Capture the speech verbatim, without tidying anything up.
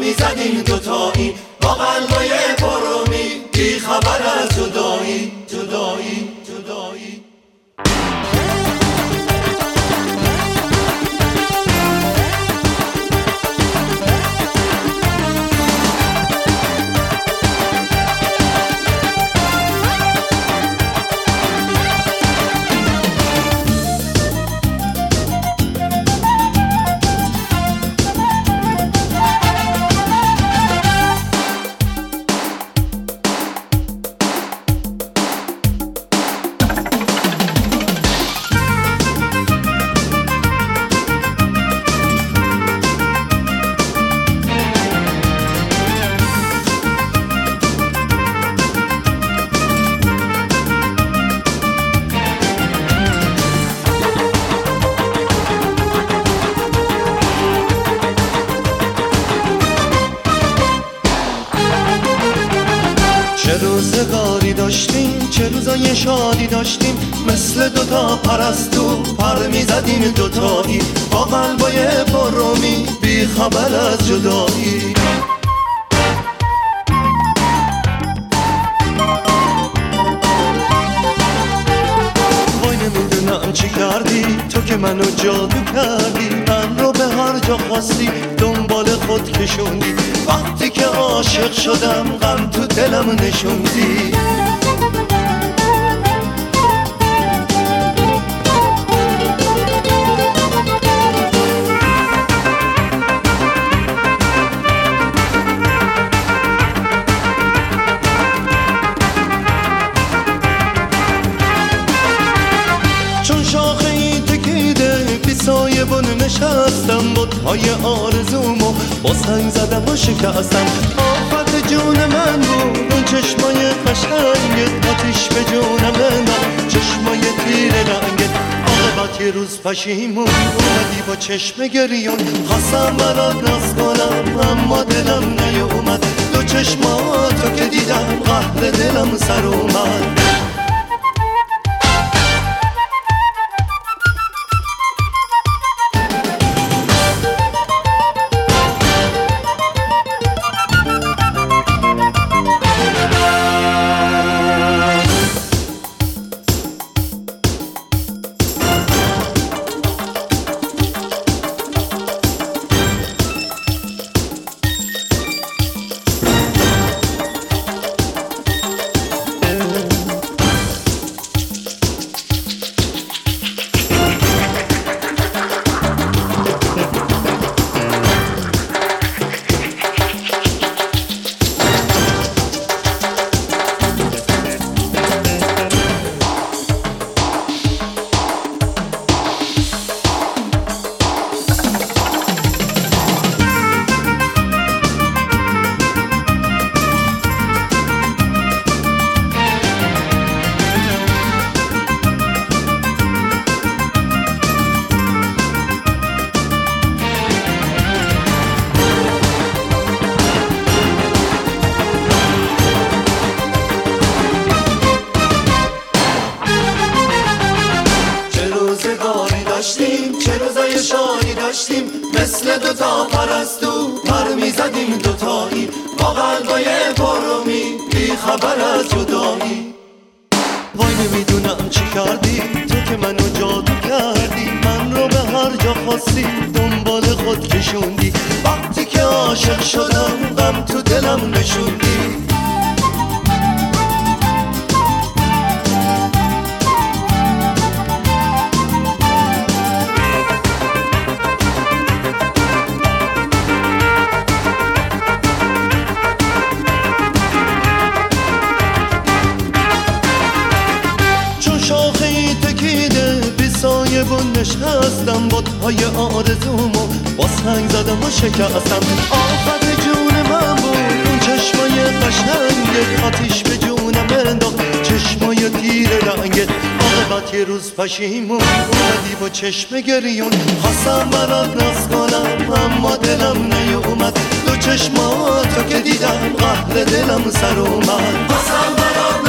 میزدیم دوتایی با قلبای پرومی، بی خبر از جدایی جدایی جدایی. چه روزگاری داشتیم، چه روزای شادی داشتیم، مثل دوتا پرستو پر میزدیم دوتایی با قلبای پرومی، بی خبر از جدایی. وای نمیدونم چی کردی تو که منو جادو کردی، من رو به هر جا خواستی دنبال خود کشوندی، وقتی که عاشق شدم غم تو دلم نشوندی. چون شاخه این تکیده بی سایه بن نشستم، بت‌های آرزومو با سنگ زدم و شکستم. آفت جون من بود اون چشمای قشنگت، آتیش به جونم انداخت چشمای تیر رنگت. عاقبت یه روز پشیمون اومدی با چشم گریون، خواستم برات ناز کنم اما دلم نیومد، دو چشماتو که دیدم قهر دلم سر اومد. چه روزای شادی داشتیم، مثل دوتا پرستو پر میزدیم دوتایی با قلبای پرومی، بی خبر از جدایی. وای نمیدونم چی کردی تو که منو جادو کردی، من رو به هر جا خواستی دنبال خود کشوندی، وقتی که عاشق شدم غم تو دلم نشوندی. بن نشستم بت‌های آرزومو با سنگ زدم و شکستم. آفت جون من بود اون چشمای قشنگت، آتیش به جونم انداخت چشمای تیر رنگت. عاقبت یه روز پشیمون اومدی با چشم گریون، خواستم برات ناز کنم اما دلم نیومد، دو چشماتو که دیدم قهر دلم سر اومد. خواستم برات